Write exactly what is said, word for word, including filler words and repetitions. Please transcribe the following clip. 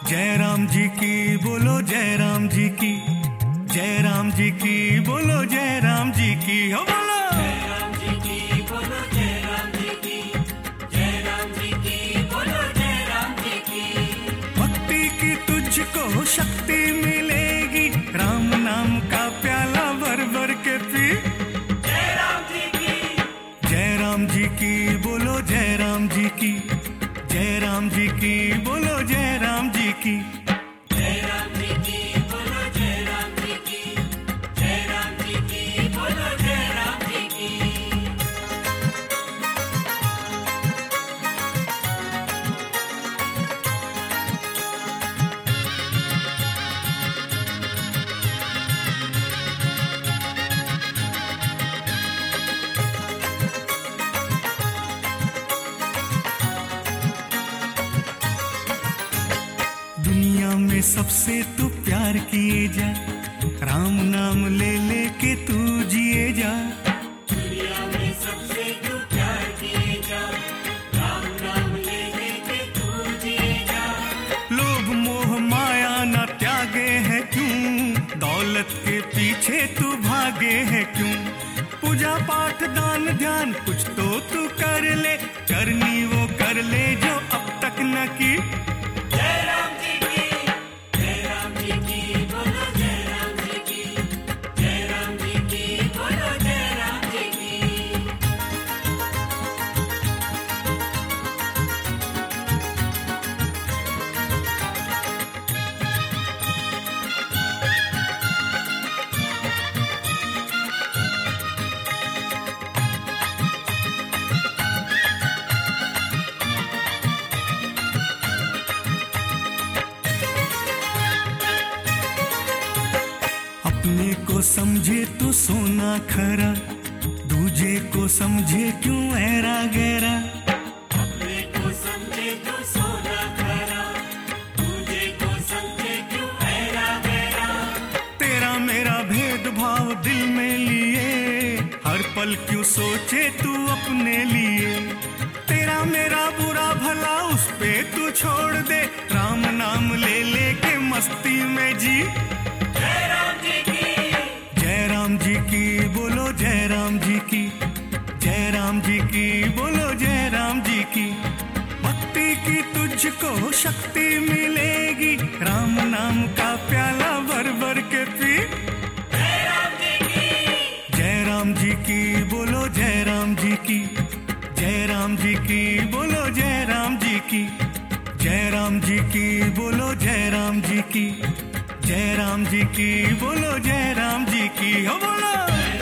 जय राम जी की बोलो, जय राम जी की, जय राम जी की बोलो, जय राम जी की हो बोलो। जय राम जी की बोलो, जय राम जी की, जय राम जी की बोलो, जय राम जी की। भक्ति की तुझको शक्ति मिलेगी, राम नाम का प्याला भर भर के पी। जय राम जी की, जय राम जी की बोलो, जय राम जी की, जय राम जी की बोलो, जय राम जी की। जय राम जी की बोलो, जय राम जी की, जय राम जी की बोलो, जय राम जी की। दुनिया में सबसे तू प्यार किए जा, राम नाम ले ले के तू जिए जा। दुनिया में सबसे तू प्यार किए जा, राम नाम ले ले के तू जिए जा। लोभ मोह माया न त्यागे है क्यों, दौलत के पीछे तू भागे है क्यों। पूजा पाठ दान ध्यान कुछ तो तू कर ले, करनी वो कर ले जो अब तक न की। जय राम जी की, जय राम जी की बोलो, जय राम जी की, जय राम जी की बोलो, जय राम जी की। अपने को समझे तो सोना खरा, दूजे को समझे क्यों ऐरा गहरा। अपने को समझे तो सोना खरा, दूजे को समझे क्यों ऐरा गहरा। तेरा मेरा भेदभाव दिल में लिए, हर पल क्यों सोचे तू अपने लिए। तेरा मेरा बुरा भला उस पे तू छोड़ दे, राम नाम ले ले के मस्ती में जी। जय राम जी की, जय राम जी की बोलो, जय राम जी की, जय राम जी की बोलो, जय राम जी की। भक्ति की तुझको शक्ति मिलेगी, राम नाम का प्याला भर भर के पी। जय राम जी की, जय राम जी की बोलो, जय राम जी की, जय राम जी की बोलो, जय राम जी की। जय राम जी की बोलो, जय राम जी की, जय राम जी की बोलो, जय राम जी की हो बोलो।